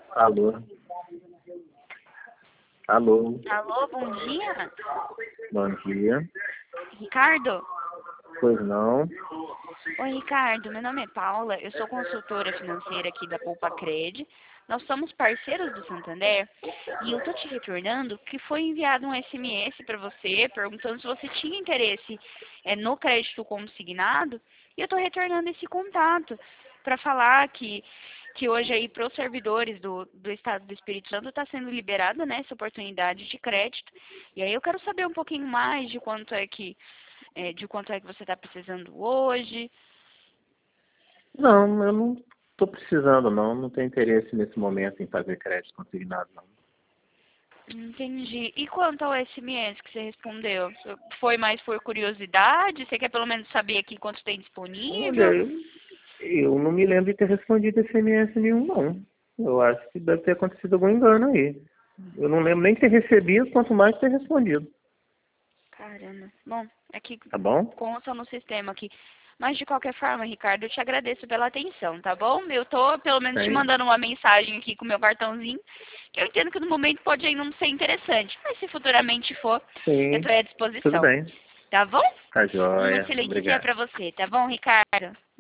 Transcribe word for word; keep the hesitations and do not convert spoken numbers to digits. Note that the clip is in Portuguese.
Alô? Alô? Alô, bom dia. Bom dia. Ricardo? Pois não? Oi, Ricardo. Meu nome é Paula. Eu sou consultora financeira aqui da Poupa Cred. Nós somos parceiros do Santander e eu tô te retornando que foi enviado um S M S para você perguntando se você tinha interesse é, no crédito consignado e eu tô retornando esse contato para falar que que hoje aí para os servidores do, do Estado do Espírito Santo está sendo liberada, né, essa oportunidade de crédito. E aí eu quero saber um pouquinho mais de quanto é que é, de quanto é que você está precisando hoje. Não, eu não estou precisando, não. Não tenho interesse nesse momento em fazer crédito consignado, não. Entendi. E quanto ao S M S que você respondeu? Foi mais por curiosidade? Você quer pelo menos saber aqui quanto tem Olha, disponível? eu, eu não me lembro de ter respondido S M S nenhum, não. Eu acho que deve ter acontecido algum engano aí. Eu não lembro nem de ter recebido, quanto mais ter respondido. Caramba. Bom, é que Tá bom? consta no sistema aqui. Mas de qualquer forma, Ricardo, eu te agradeço pela atenção, tá bom? Eu tô pelo menos te Tem. mandando uma mensagem aqui com o meu cartãozinho, que eu entendo que no momento pode ainda não ser interessante, mas se futuramente for, eu Sim. estou à Tudo disposição. bem. Tá bom? Tá Um joia. excelente dia Obrigado. pra você, tá bom, Ricardo?